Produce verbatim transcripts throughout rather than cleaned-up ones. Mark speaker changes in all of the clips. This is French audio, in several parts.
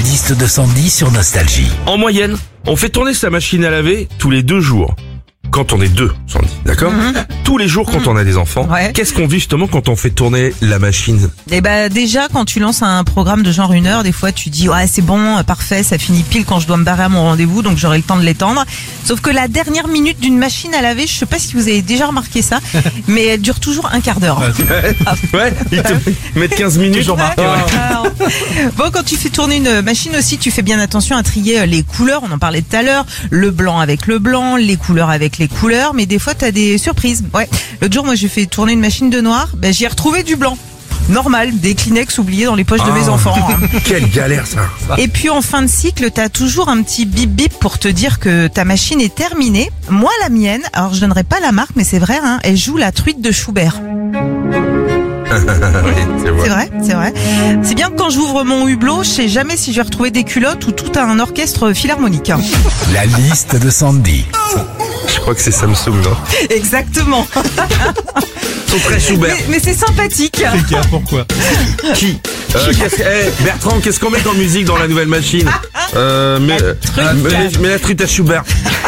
Speaker 1: liste de Sandy sur Nostalgie.
Speaker 2: En moyenne, on fait tourner sa machine à laver tous les deux jours. Quand on est deux, Sandy, d'accord?
Speaker 3: Mm-hmm.
Speaker 2: Tous les jours quand on a des enfants.
Speaker 3: Ouais.
Speaker 2: Qu'est-ce qu'on vit justement quand on fait tourner la machine?
Speaker 3: Et bah déjà quand tu lances un programme de genre une heure, des fois tu dis ouais c'est bon, parfait, ça finit pile quand je dois me barrer à mon rendez-vous, donc j'aurai le temps de l'étendre. Sauf que la dernière minute d'une machine à laver, je sais pas si vous avez déjà remarqué ça, mais elle dure toujours un quart d'heure.
Speaker 2: Ouais, ils te mettent quinze minutes.
Speaker 3: Toujours marqué, ouais. Bon, quand tu fais tourner une machine aussi, tu fais bien attention à trier les couleurs. On en parlait tout à l'heure. Le blanc avec le blanc, les couleurs avec les couleurs. Mais des fois, t'as des surprises. Ouais. L'autre jour, moi, j'ai fait tourner une machine de noir. Ben, j'y ai retrouvé du blanc. Normal, des Kleenex oubliés dans les poches de mes
Speaker 2: Ah.
Speaker 3: enfants. hein.
Speaker 2: Quelle galère ça.
Speaker 3: Et puis en fin de cycle, t'as toujours un petit bip bip pour te dire que ta machine est terminée. Moi, la mienne, alors je donnerai pas la marque, mais c'est vrai, hein, elle joue la truite de Schubert.
Speaker 2: Oui, c'est vrai.
Speaker 3: C'est vrai, c'est vrai. C'est bien que quand j'ouvre mon hublot, je sais jamais si je vais retrouver des culottes ou tout un orchestre philharmonique. hein.
Speaker 1: La liste de Sandy.
Speaker 2: Je crois que c'est Samsung, non?
Speaker 3: Exactement.
Speaker 2: Ils sont très Schubert.
Speaker 3: Mais, mais c'est sympathique.
Speaker 4: Pourquoi?
Speaker 2: Qui euh, qu'est-ce que- eh, Bertrand, qu'est-ce qu'on met dans musique dans la nouvelle machine? Euh, mais, euh, mais, mais la truite à Schubert.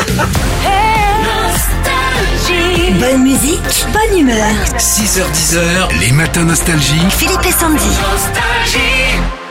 Speaker 5: Bonne musique, bonne humeur.
Speaker 1: six heures dix, les matins Nostalgie.
Speaker 5: Philippe et Sandy.
Speaker 6: Nostalgie.